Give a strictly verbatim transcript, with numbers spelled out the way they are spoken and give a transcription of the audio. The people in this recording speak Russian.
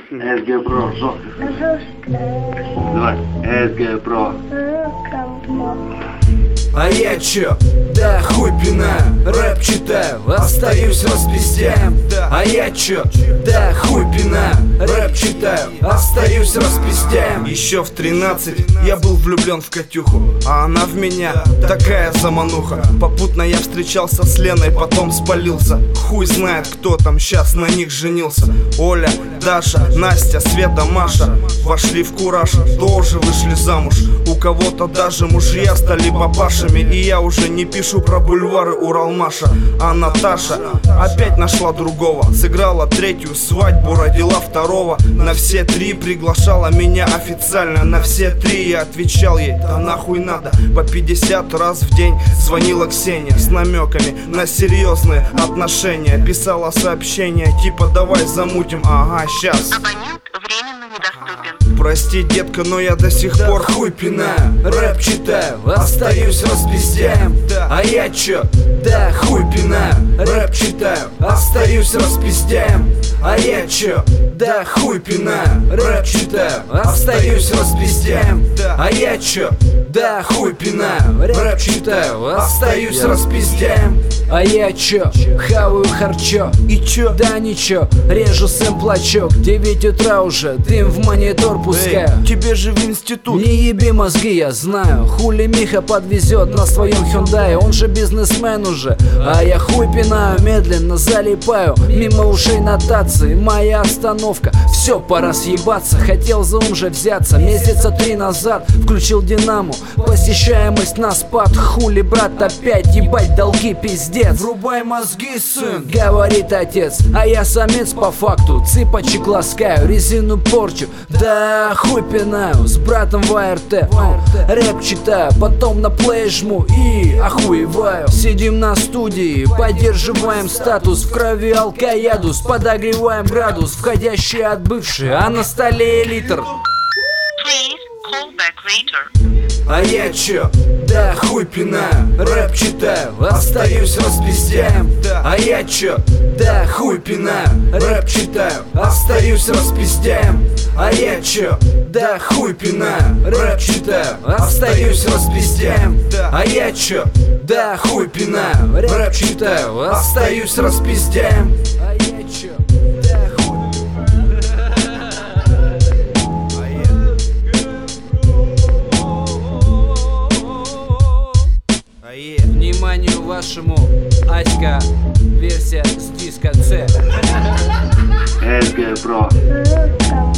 эс джи Pro, жестко. Давай, эс джи Pro. А я чё? Да хуй пинаю, рэп читаю, остаюсь распиздяем. А я чё? Да хуй пинаю, рэп читаю, остаюсь распиздяем. Еще в тринадцать я был влюблен в Катюху, а она в меня такая замануха. Попутно я встречался с Леной, потом спалился. Хуй знает, кто там сейчас на них женился. Оля, Даша, Настя, Света, Маша вошли в кураж, тоже вышли замуж. У кого-то даже мужья стали папашами. И я уже не пишу про бульвары Уралмаша. А Наташа опять нашла другого, сыграла третью свадьбу, родила второго. На все три приглашала меня официально. На все три я отвечал ей: да нахуй надо. По пятьдесят раз в день звонила Ксения с намеками на серьезные отношения. Писала сообщения типа: давай замутим. Ага, щас. Абонент временно недоступен. Прости, детка, но я до сих пор хуй пинаю, рэп читаю, остаюсь распиздяем. А я чё? Да хуй пинаю, рэп читаю, остаюсь распиздяем. А я чё? Да хуй пинаю, рэп читаю, остаюсь распиздяем. А я чё? Да хуй пинаю, рэп читаю, остаюсь распиздяем. А я чё? Хаваю харчо. И чё? Да ничего, режу сэмплачок. Девять утра уже, дым в монитор пускаю. Эй, тебе же в институт. Не еби мозги, я знаю. Хули Миха подвезет на своем Hyundai. Он же бизнесмен уже, а я хуй пинаю, медленно залипаю. Мимо ушей нотации, моя остановка. Все, пора съебаться, хотел за ум же взяться. Месяца три назад включил Динамо, посещаемость на спад. Хули, брат, опять ебать долги, пиздец. Врубай мозги, сын, говорит отец. А я самец по факту, цыпочек ласкаю, резину порчу, да хуй пинаю. С братом в а эр тэ, о, рэп читаю, потом на плей жму и охуеваю. Сидим на студии, поддерживаем статус. В крови алкоядус, подогреваем градус, входящий от бывшей, а на столе литр. Please call back later. А я чё? Да хуй пинаю, рэп читаю, остаюсь распиздяем. А я чё? Да хуй пинаю, рэп читаю, остаюсь распиздяем. А я чё? Да хуй пинаю, рэп читаю, остаюсь распиздяем. А я чё? Да хуй пинаю, рэп читаю, остаюсь распиздяем. А я чё? Да хуй. Вниманию вашему, Аська, версия с диска C. эс джи Pro.